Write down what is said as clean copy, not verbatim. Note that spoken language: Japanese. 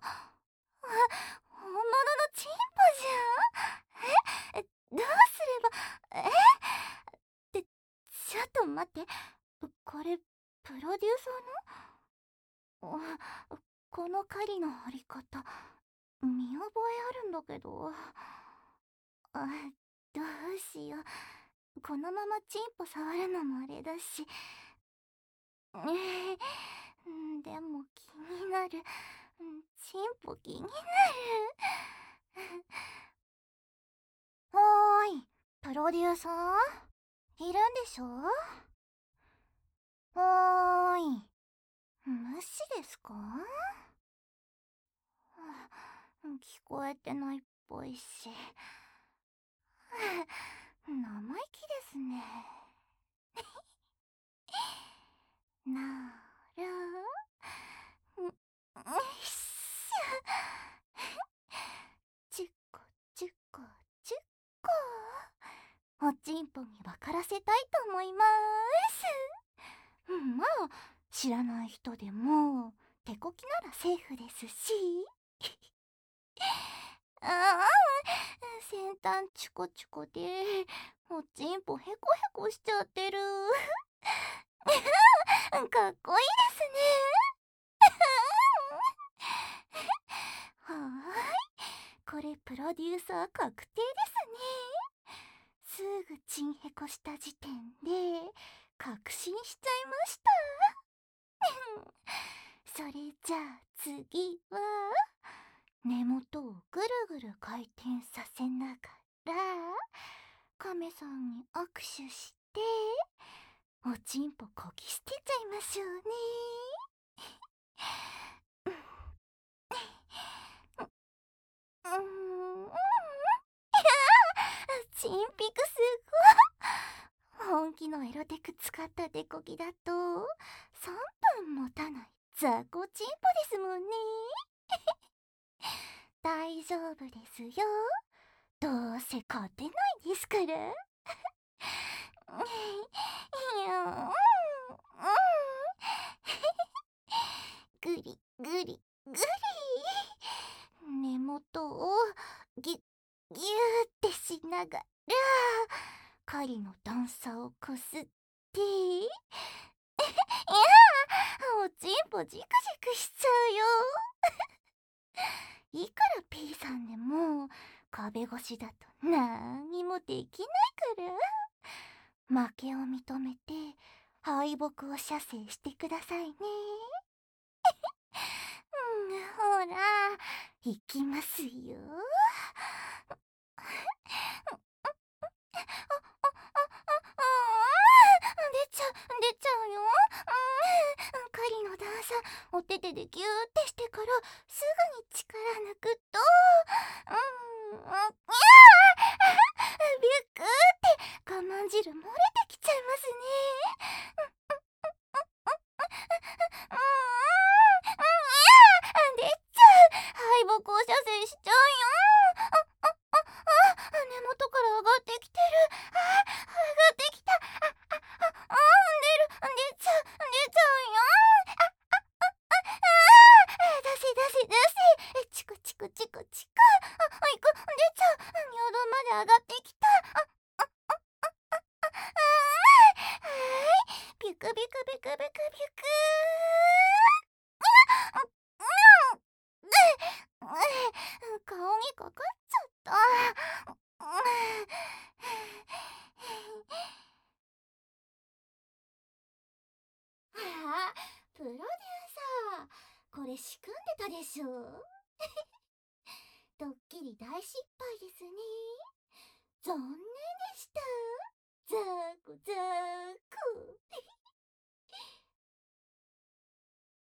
本物のチンポじゃん。どうすれば。ってちょっと待って、これプロデューサーのこの狩りの張り方見覚えあるんだけど。どうしよう、このままチンポ触るのもあれだし。でも気になる。チンポ気になる。おーい、プロデューサーいるんでしょ？おーい、無視ですか？聞こえてないっぽいし。生意気ですね。なるんっしゃ。チュコチュコチュコ、おちんぽに分からせたいと思います。まあ知らない人でも手こきならセーフですし。ああ、先端チュコチュコでおちんぽヘコヘコしちゃってる。かっこいいですね。はーい、これプロデューサー確定ですね。すぐチンヘコした時点で確信しちゃいました。それじゃあ次は根元をぐるぐる回転させながら亀さんに握手しておちんぽこぎ捨てちゃいましょうね。うーん、チンピクすごい。本気のエロテク使ったデコキだと3分持たない雑魚チンポですもんね。大丈夫ですよ、どうせ勝てないですから。いや、ぐりぐりぐり、根元をギュッギューってしながら狩りの段差をこすって、いやおちんぽジクジクしちゃうよ。いくら P さんでも壁越しだとなんにもできないから、負けを認めて敗北を射精してくださいね。ほら行きますよ。出ちゃうよ。狩りの段差お手手でギューってしてからすぐに力抜くと、ビュックーって我慢汁漏れてきちゃいますね。出ちゃう。敗北を射精しちゃうよ。根元から上がってきてる。上がってきた。出ちゃうよ。出せ。チクチクチクチク。いく、出ちゃう。尿道まで上がってきた。ビュクビクビクビクビュク顔にかかっちゃった。プロデューサー、これ仕組んでたでしょ。ドッキリ大失敗ですね。残念。